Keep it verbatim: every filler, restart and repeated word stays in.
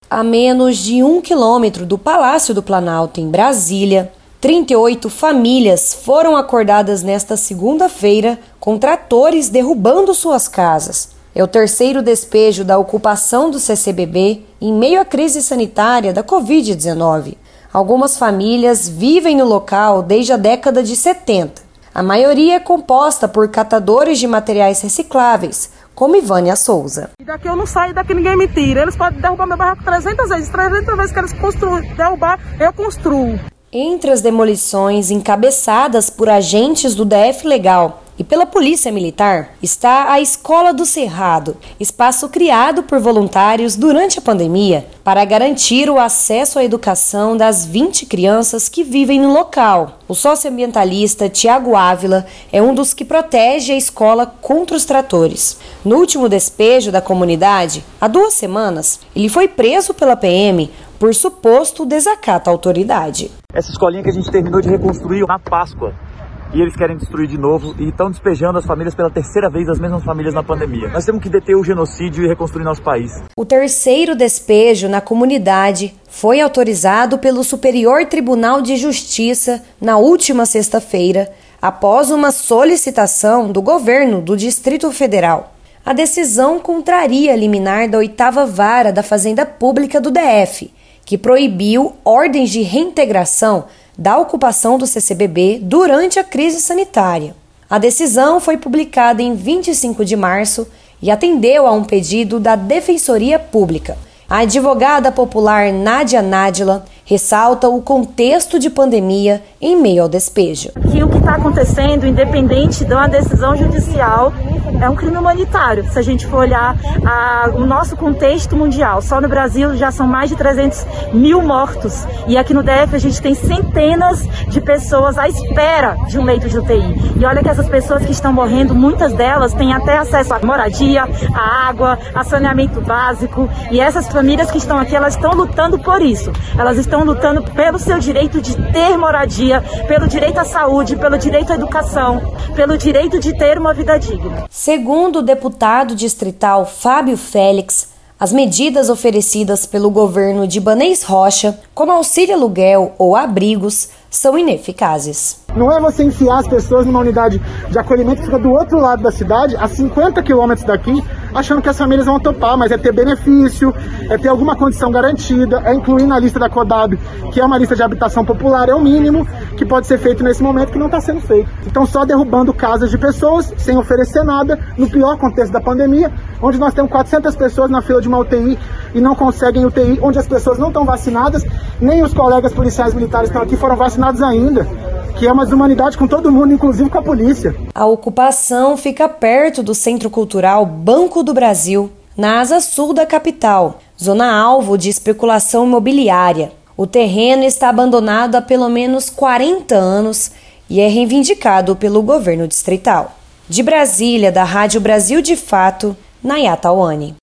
A menos de um quilômetro do Palácio do Planalto, em Brasília, trinta e oito famílias foram acordadas nesta segunda-feira com tratores derrubando suas casas. É o terceiro despejo da ocupação do C C B B em meio à crise sanitária da covid dezenove. Algumas famílias vivem no local desde a década de setenta. A maioria é composta por catadores de materiais recicláveis, como Ivânia Souza. E daqui eu não saio, daqui ninguém me tira. Eles podem derrubar meu barraco trezentas vezes. trezentas vezes que eles construem, derrubar, eu construo. Entre as demolições encabeçadas por agentes do D F Legal e pela Polícia Militar está a Escola do Cerrado, espaço criado por voluntários durante a pandemia para garantir o acesso à educação das vinte crianças que vivem no local. O socioambientalista Tiago Ávila é um dos que protege a escola contra os tratores. No último despejo da comunidade, há duas semanas, ele foi preso pela P M por suposto desacato à autoridade. Essa escolinha que a gente terminou de reconstruir na Páscoa, e eles querem destruir de novo e estão despejando as famílias pela terceira vez, as mesmas famílias na pandemia. Nós temos que deter o genocídio e reconstruir nosso país. O terceiro despejo na comunidade foi autorizado pelo Superior Tribunal de Justiça na última sexta-feira, após uma solicitação do governo do Distrito Federal. A decisão contraria a liminar da oitava vara da Fazenda Pública do D F, que proibiu ordens de reintegração da ocupação do C C B B durante a crise sanitária. A decisão foi publicada em vinte e cinco de março e atendeu a um pedido da Defensoria Pública. A advogada popular Nádia Nádila ressalta o contexto de pandemia em meio ao despejo. Que o que está acontecendo, independente de uma decisão judicial, é um crime humanitário. Se a gente for olhar a, o nosso contexto mundial, só no Brasil já são mais de trezentos mil mortos. E aqui no D F a gente tem centenas de pessoas à espera de um leito de U T I. E olha que essas pessoas que estão morrendo, muitas delas têm até acesso à moradia, à água, a saneamento básico. E essas famílias que estão aqui, elas estão lutando por isso. Elas estão lutando pelo seu direito de ter moradia, pelo direito à saúde, pelo direito à educação, pelo direito de ter uma vida digna. Segundo o deputado distrital Fábio Félix, as medidas oferecidas pelo governo de Ibanez Rocha, como auxílio aluguel ou abrigos, são ineficazes. Não é você enfiar as pessoas numa unidade de acolhimento que fica do outro lado da cidade, a cinquenta quilômetros daqui, achando que as famílias vão topar, mas é ter benefício, é ter alguma condição garantida, é incluir na lista da CODAB, que é uma lista de habitação popular, é o mínimo que pode ser feito nesse momento que não está sendo feito. Então só derrubando casas de pessoas, sem oferecer nada, no pior contexto da pandemia, onde nós temos quatrocentas pessoas na fila de uma U T I e não conseguem U T I, onde as pessoas não estão vacinadas, nem os colegas policiais militares que estão aqui foram vacinados ainda, que é uma desumanidade com todo mundo, inclusive com a polícia. A ocupação fica perto do Centro Cultural Banco do Brasil, na asa sul da capital, zona alvo de especulação imobiliária. O terreno está abandonado há pelo menos quarenta anos e é reivindicado pelo governo distrital. De Brasília, da Rádio Brasil de Fato, Nayata Wani.